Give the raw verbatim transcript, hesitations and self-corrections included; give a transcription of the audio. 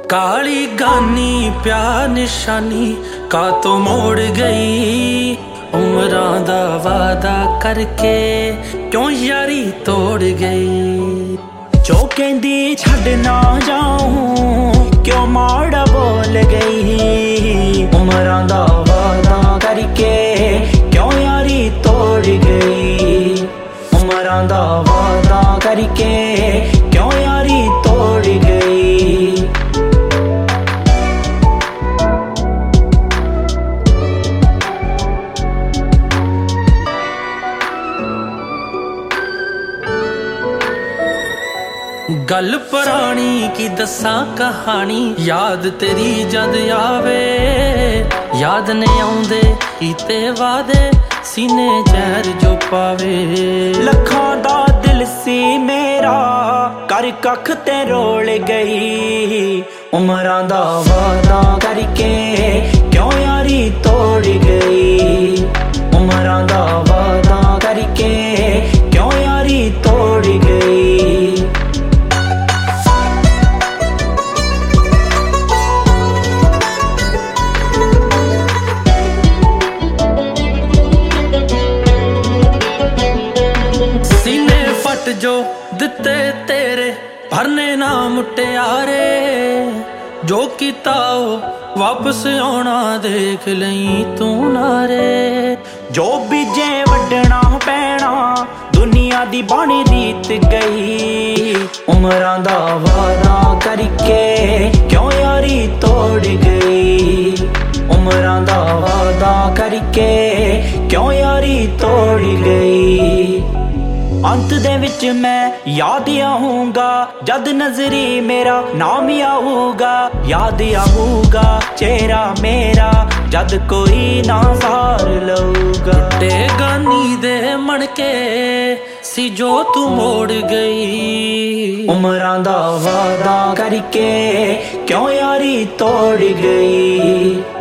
काली गानी प्यार निशानी का तो मोड़ गई। उम्रां दा वादा करके क्यों यारी तोड़ गई। जो कहंदी छड़ ना जाऊं क्यों माड़ा बोल गई। उम्रां दा वादा करके क्यों यारी तोड़ गई। उम्रां दा वादा करके क्यों यारी तोड़ गई। गल पुरानी की दसा कहानी याद तेरी जद आवे। याद नहीं आउंदे कीते वादे सीने जहर जो पावे। लखां दा दिल सी मेरा कर कख ते रोल गई। उम्रां दा वादा करके क्यों यारी तोड़ गई। उम्रां दा वादा करके क्यों यारी तोड़ गई। जो दिते तेरे भरने ना मुटियारे। जो कीता वापस आना देख लई तू नारे। जो बीजे वड्डना पैना दुनिया दी बानी रीत गई। उम्रां दा वादा करके क्यों यारी तोड़ गई। उम्रां दा वादा करके क्यों यारी तोड़ गई। अंत दे विच मैं याद आऊंगा जद नजरी मेरा नाम आऊगा। याद आऊगा चेहरा मेरा जद कोई ना सार लऊगा। टुटे गानी दे मणके सी जो तू मोड़ गई। उम्रां दा वादा करके क्यों यारी तोड़ गई।